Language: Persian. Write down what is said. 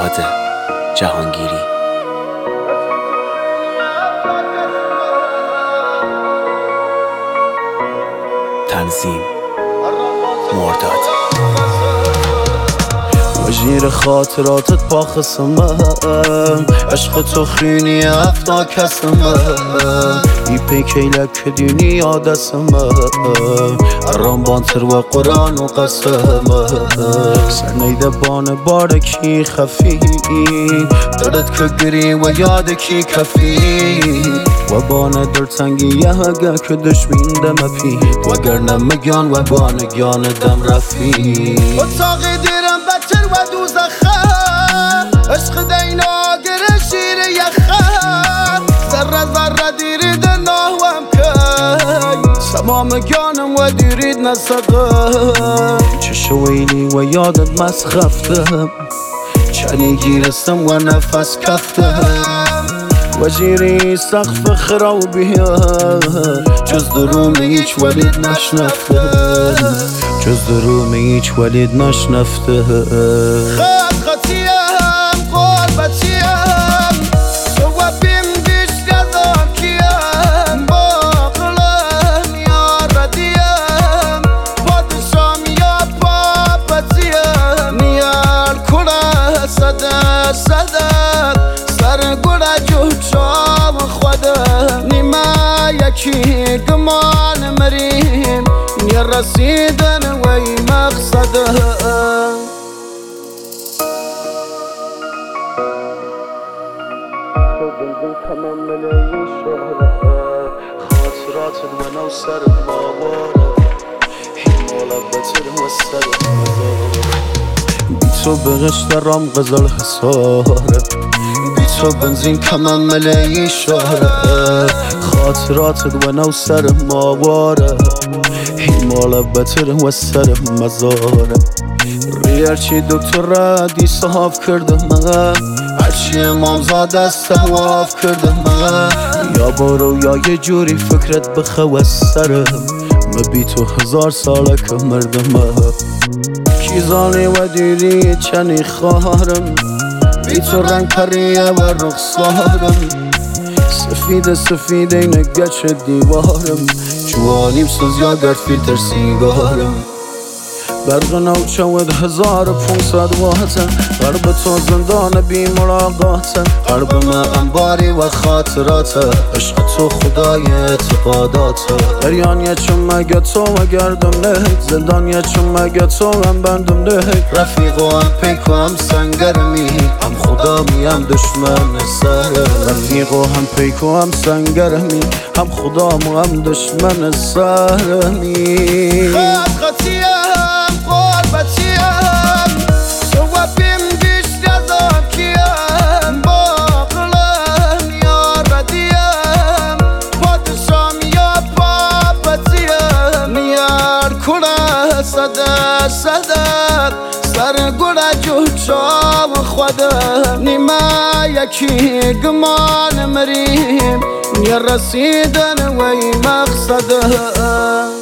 مرتاد جهانگیری. تنظیم مرتاد. وجیر خاطراتت با خسمم، عشق تو خینی افتا کسمم، ای پیکیلک دینی یادسمم، ارام بانتر و قرآن و قسمم، سرنیده بان بارکی خفی، دردت که گری و یاد کی کفی، و بان دلتنگی یه هگه که دشمین دم پی، وگر نمگیان و بانگیان دم رفی. اتاقی دیرم بچر و دوزخه، عشق دینا گره شیر یخه، ذره ذره دیرید ناوام که، سمام گانم و دیرید نسقه، چشویلی و یادت مسخفتم، چنی گیرستم و نفس کفتم، وجیری سقف خرابیه، جز دروم هیچ ولید نشنفته، جز دروم هیچ ولید نشنفته. خط خطیم قربتیم، سوابیم دیش گذام کیم، باقلم یا ردیم، پادشام یا پاپتیم، نیال کلا صدر صدر، سر گوڑا جو شام خوده، نیما یکی گمان مریم، نی رسیدن وی مقصده. تو بنزین تمام ملی شهره، خاطرات من و سر باباره، حمالا بتر و سر مزاره، بی تو بغش درام غزل حساره، بی تو بنزین کمم ملی شهره، خاطرات و سر ماواره، حمالا بتر و سر مزاره. ریرچی دکتر را دی صحاف کرده من، هرچی امامزاده استهواف کرده من، یا برو یا یه جوری فکرت بخواه سرم، بی تو 1000 ساله که مردم، کیزانی و دیری چنی خواهرم، بی تو رنگ پریه و رخصارم، سفید سفید اینه گچ دیوارم، جوانیم سوز یا گرد فیلتر سیگارم، برق نوچود 1500 واتن، قلب تو زندان بی ملاقاتن، قلب من انباری و خاطراته، عشق تو خدای اعتقاداته، دریانیه چون مگه تو و گردم نه، زندانیه چون مگه تو هم بندم نه، رفیق و هم پیک و هم سنگرمی، هم خدا می هم دشمن سرم، رفیق و هم پیک و هم سنگرمی، هم خدا و هم دشمن سرمی. خط خطیه قربتیم، سوابیم دیش گذام کیم، باقلم یا ردیم، پادشام یا پاپتیم، نیار کلا صدر صدر، سر گوڑا جو شام خوده، نیما یکی گمان مریم، نی رسیدن وی مقصده.